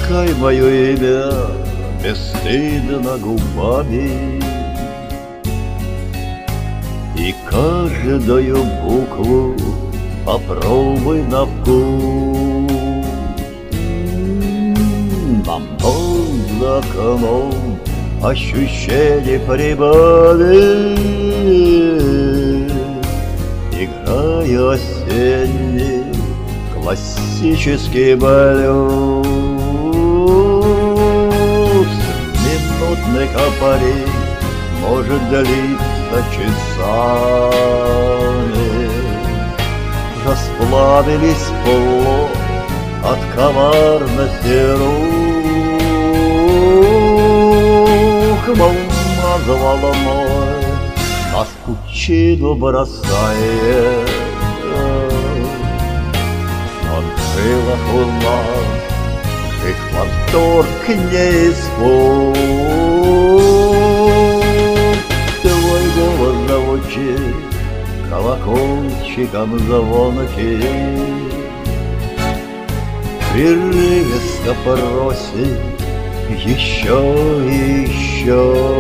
Пускай мое имя бесстыдно губами, и каждую букву попробуй на вкус. Нам за окном ощущение прибавит, играя осенний классический блюз. Минутный каприз может длиться часами. Расплавились плоть от коварности рук. Волна за волной нас в пучину бросает, но в жилах у нас их восторг не испуг. Твой голос звучит колокольчиком звонким, прерывисто просит еще и еще.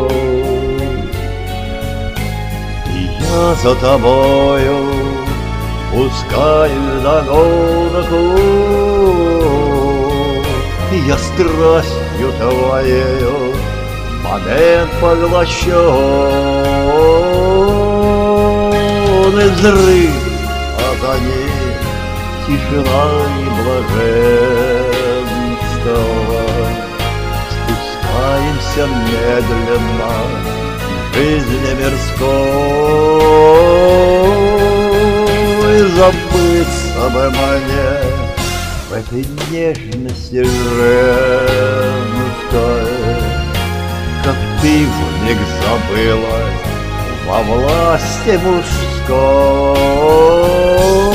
И я за тобою пускаю догонку, я страстью твоею момент поглощен. И взрыв, а за ним тишина и блаженство. Спускаемся медленно в жизни мирской. Забыться бы мне в этой нежности женской, как ты вмиг забылась во власти мужской.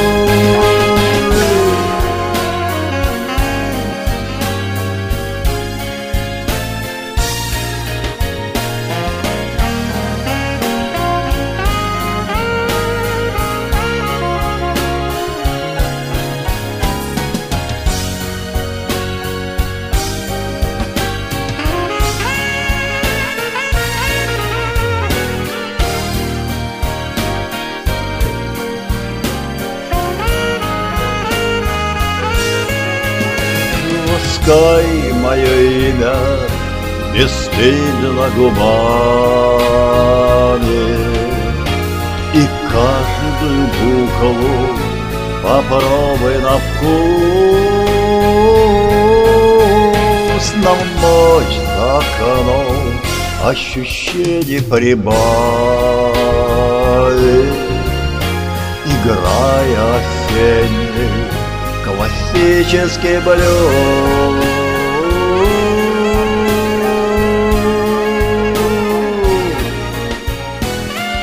Пускай мое имя бесстыдно губами, и каждую букву попробуй на вкус. Нам ночь за окном ощущений прибавит, играя осенний классический блюз.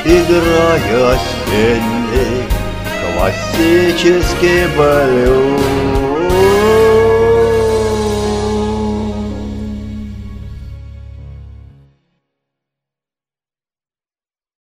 Играя осенний классический блюз.